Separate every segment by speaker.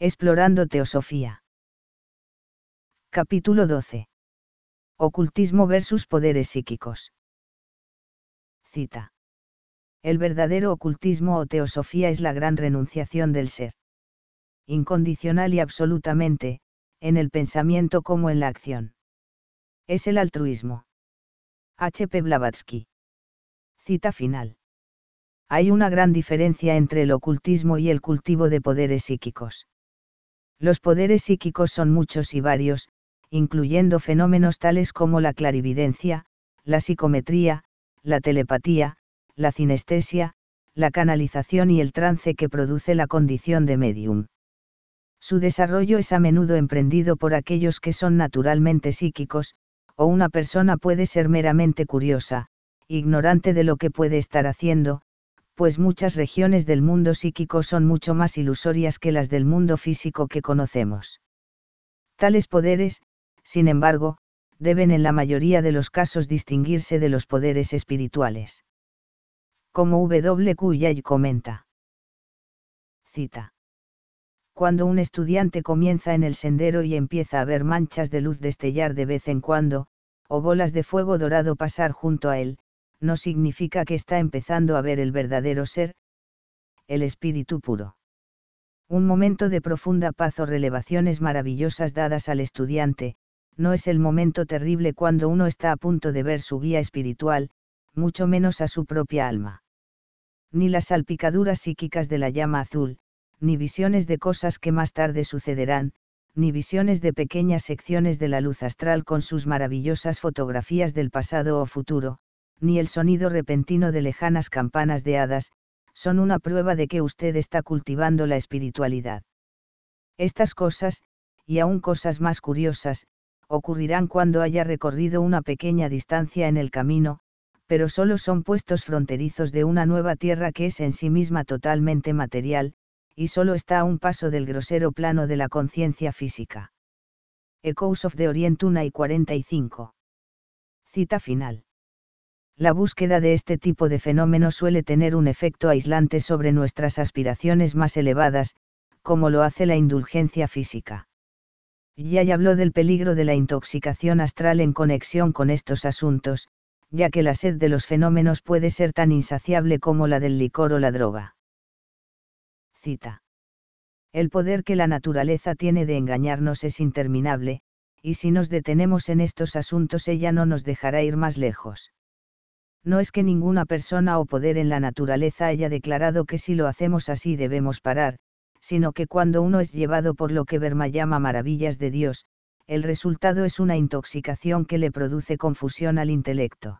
Speaker 1: Explorando Teosofía. Capítulo 12. Ocultismo versus poderes psíquicos. Cita. El verdadero ocultismo o teosofía es la gran renunciación del ser. Incondicional y absolutamente, en el pensamiento como en la acción. Es el altruismo. H. P. Blavatsky. Cita final. Hay una gran diferencia entre el ocultismo y el cultivo de poderes psíquicos. Los poderes psíquicos son muchos y varios, incluyendo fenómenos tales como la clarividencia, la psicometría, la telepatía, la sinestesia, la canalización y el trance que produce la condición de medium. Su desarrollo es a menudo emprendido por aquellos que son naturalmente psíquicos, o una persona puede ser meramente curiosa, ignorante de lo que puede estar haciendo, pues muchas regiones del mundo psíquico son mucho más ilusorias que las del mundo físico que conocemos. Tales poderes, sin embargo, deben en la mayoría de los casos distinguirse de los poderes espirituales. Como W. Kuyay comenta. Cita. Cuando un estudiante comienza en el sendero y empieza a ver manchas de luz destellar de vez en cuando, o bolas de fuego dorado pasar junto a él, no significa que está empezando a ver el verdadero ser, el espíritu puro. Un momento de profunda paz o revelaciones maravillosas dadas al estudiante, no es el momento terrible cuando uno está a punto de ver su guía espiritual, mucho menos a su propia alma. Ni las salpicaduras psíquicas de la llama azul, ni visiones de cosas que más tarde sucederán, ni visiones de pequeñas secciones de la luz astral con sus maravillosas fotografías del pasado o futuro, ni el sonido repentino de lejanas campanas de hadas, son una prueba de que usted está cultivando la espiritualidad. Estas cosas, y aún cosas más curiosas, ocurrirán cuando haya recorrido una pequeña distancia en el camino, pero solo son puestos fronterizos de una nueva tierra que es en sí misma totalmente material, y solo está a un paso del grosero plano de la conciencia física. Echoes of the Orient 1 y 45. Cita final. La búsqueda de este tipo de fenómenos suele tener un efecto aislante sobre nuestras aspiraciones más elevadas, como lo hace la indulgencia física. Ya habló del peligro de la intoxicación astral en conexión con estos asuntos, ya que la sed de los fenómenos puede ser tan insaciable como la del licor o la droga. Cita. El poder que la naturaleza tiene de engañarnos es interminable, y si nos detenemos en estos asuntos ella no nos dejará ir más lejos. No es que ninguna persona o poder en la naturaleza haya declarado que si lo hacemos así debemos parar, sino que cuando uno es llevado por lo que Verma llama maravillas de Dios, el resultado es una intoxicación que le produce confusión al intelecto.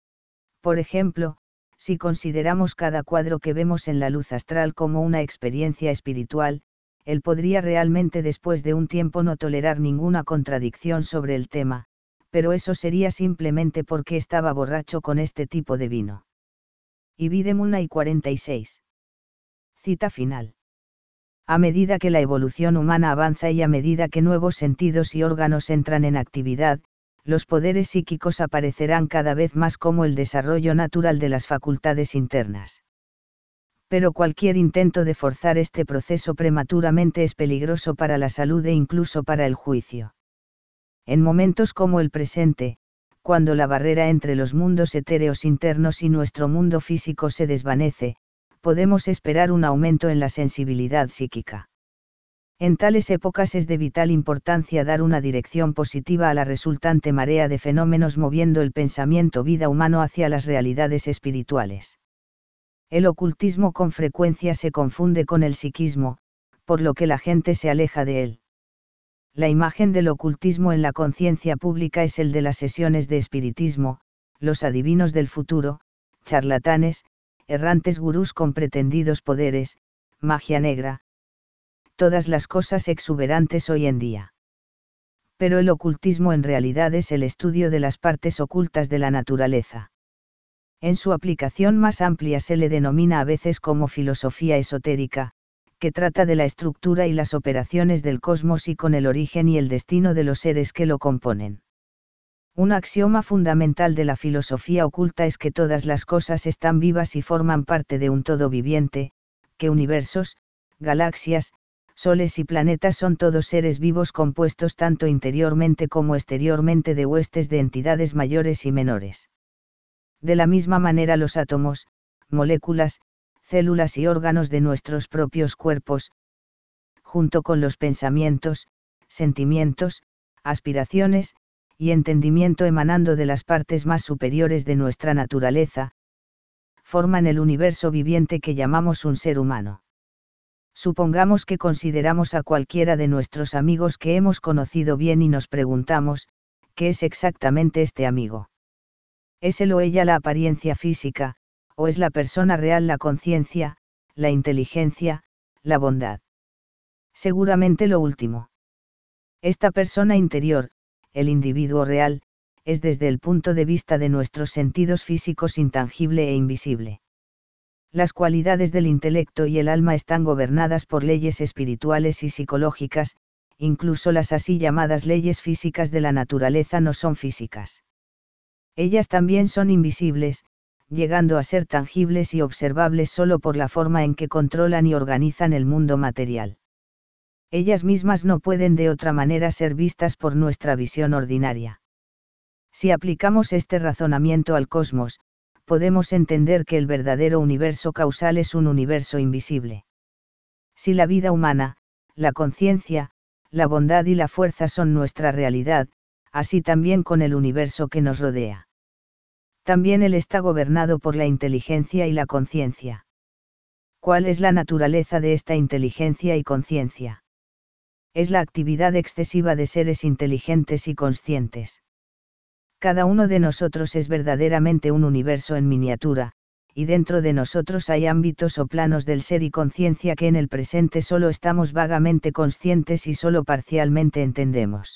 Speaker 1: Por ejemplo, si consideramos cada cuadro que vemos en la luz astral como una experiencia espiritual, él podría realmente después de un tiempo no tolerar ninguna contradicción sobre el tema, pero eso sería simplemente porque estaba borracho con este tipo de vino. Ibidem 1 y 46. Cita final. A medida que la evolución humana avanza y a medida que nuevos sentidos y órganos entran en actividad, los poderes psíquicos aparecerán cada vez más como el desarrollo natural de las facultades internas. Pero cualquier intento de forzar este proceso prematuramente es peligroso para la salud e incluso para el juicio. En momentos como el presente, cuando la barrera entre los mundos etéreos internos y nuestro mundo físico se desvanece, podemos esperar un aumento en la sensibilidad psíquica. En tales épocas es de vital importancia dar una dirección positiva a la resultante marea de fenómenos moviendo el pensamiento vida humano hacia las realidades espirituales. El ocultismo con frecuencia se confunde con el psiquismo, por lo que la gente se aleja de él. La imagen del ocultismo en la conciencia pública es el de las sesiones de espiritismo, los adivinos del futuro, charlatanes, errantes gurús con pretendidos poderes, magia negra, todas las cosas exuberantes hoy en día. Pero el ocultismo en realidad es el estudio de las partes ocultas de la naturaleza. En su aplicación más amplia se le denomina a veces como filosofía esotérica, que trata de la estructura y las operaciones del cosmos y con el origen y el destino de los seres que lo componen. Un axioma fundamental de la filosofía oculta es que todas las cosas están vivas y forman parte de un todo viviente, que universos, galaxias, soles y planetas son todos seres vivos compuestos tanto interiormente como exteriormente de huestes de entidades mayores y menores. De la misma manera los átomos, moléculas, células y órganos de nuestros propios cuerpos, junto con los pensamientos, sentimientos, aspiraciones, y entendimiento emanando de las partes más superiores de nuestra naturaleza, forman el universo viviente que llamamos un ser humano. Supongamos que consideramos a cualquiera de nuestros amigos que hemos conocido bien y nos preguntamos, ¿qué es exactamente este amigo? ¿Es él o ella la apariencia física, o es la persona real la conciencia, la inteligencia, la bondad? Seguramente lo último. Esta persona interior, el individuo real, es desde el punto de vista de nuestros sentidos físicos intangible e invisible. Las cualidades del intelecto y el alma están gobernadas por leyes espirituales y psicológicas, incluso las así llamadas leyes físicas de la naturaleza no son físicas. Ellas también son invisibles, llegando a ser tangibles y observables solo por la forma en que controlan y organizan el mundo material. Ellas mismas no pueden de otra manera ser vistas por nuestra visión ordinaria. Si aplicamos este razonamiento al cosmos, podemos entender que el verdadero universo causal es un universo invisible. Si la vida humana, la conciencia, la bondad y la fuerza son nuestra realidad, así también con el universo que nos rodea. También él está gobernado por la inteligencia y la conciencia. ¿Cuál es la naturaleza de esta inteligencia y conciencia? Es la actividad excesiva de seres inteligentes y conscientes. Cada uno de nosotros es verdaderamente un universo en miniatura, y dentro de nosotros hay ámbitos o planos del ser y conciencia que en el presente solo estamos vagamente conscientes y solo parcialmente entendemos.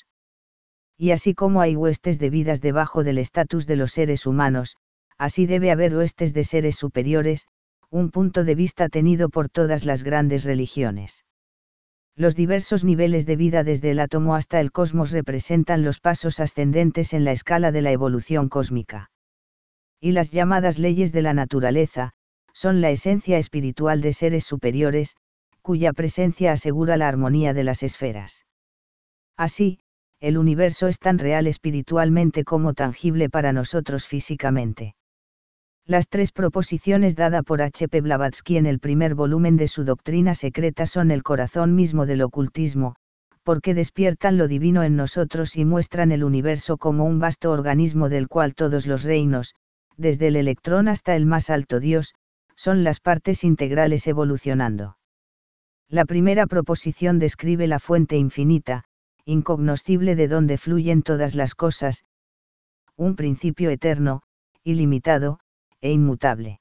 Speaker 1: Y así como hay huestes de vidas debajo del estatus de los seres humanos, así debe haber huestes de seres superiores, un punto de vista tenido por todas las grandes religiones. Los diversos niveles de vida desde el átomo hasta el cosmos representan los pasos ascendentes en la escala de la evolución cósmica. Y las llamadas leyes de la naturaleza, son la esencia espiritual de seres superiores, cuya presencia asegura la armonía de las esferas. Así, el universo es tan real espiritualmente como tangible para nosotros físicamente. Las tres proposiciones dadas por H. P. Blavatsky en el primer volumen de su Doctrina Secreta son el corazón mismo del ocultismo, porque despiertan lo divino en nosotros y muestran el universo como un vasto organismo del cual todos los reinos, desde el electrón hasta el más alto Dios, son las partes integrales evolucionando. La primera proposición describe la fuente infinita, incognoscible de donde fluyen todas las cosas, un principio eterno, ilimitado, e inmutable.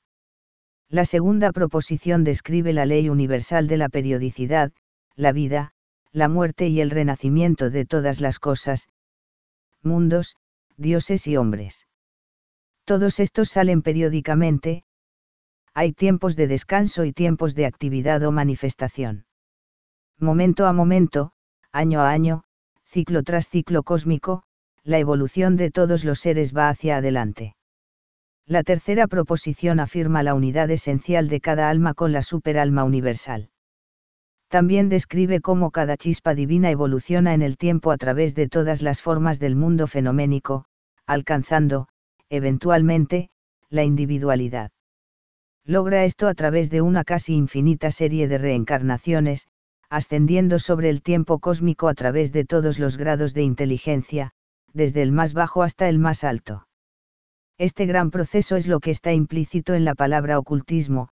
Speaker 1: La segunda proposición describe la ley universal de la periodicidad, la vida, la muerte y el renacimiento de todas las cosas, mundos, dioses y hombres. Todos estos salen periódicamente, hay tiempos de descanso y tiempos de actividad o manifestación. Momento a momento, año a año, ciclo tras ciclo cósmico, la evolución de todos los seres va hacia adelante. La tercera proposición afirma la unidad esencial de cada alma con la superalma universal. También describe cómo cada chispa divina evoluciona en el tiempo a través de todas las formas del mundo fenoménico, alcanzando, eventualmente, la individualidad. Logra esto a través de una casi infinita serie de reencarnaciones, ascendiendo sobre el tiempo cósmico a través de todos los grados de inteligencia, desde el más bajo hasta el más alto. Este gran proceso es lo que está implícito en la palabra ocultismo.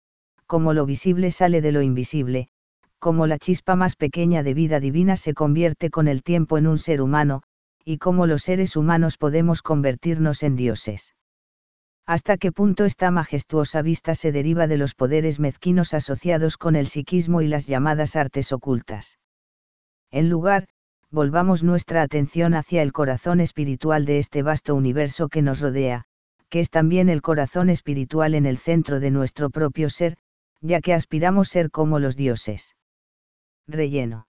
Speaker 1: Como lo visible sale de lo invisible, como la chispa más pequeña de vida divina se convierte con el tiempo en un ser humano, y como los seres humanos podemos convertirnos en dioses. ¿Hasta qué punto esta majestuosa vista se deriva de los poderes mezquinos asociados con el psiquismo y las llamadas artes ocultas? En lugar, volvamos nuestra atención hacia el corazón espiritual de este vasto universo que nos rodea, que es también el corazón espiritual en el centro de nuestro propio ser, ya que aspiramos ser como los dioses. Relleno.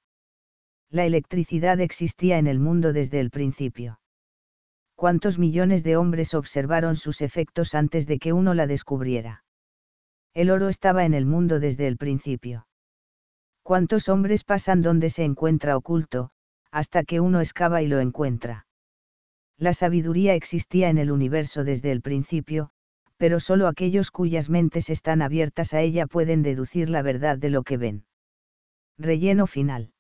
Speaker 1: La electricidad existía en el mundo desde el principio. ¿Cuántos millones de hombres observaron sus efectos antes de que uno la descubriera? El oro estaba en el mundo desde el principio. ¿Cuántos hombres pasan donde se encuentra oculto, hasta que uno excava y lo encuentra? La sabiduría existía en el universo desde el principio, pero solo aquellos cuyas mentes están abiertas a ella pueden deducir la verdad de lo que ven. Relleno final.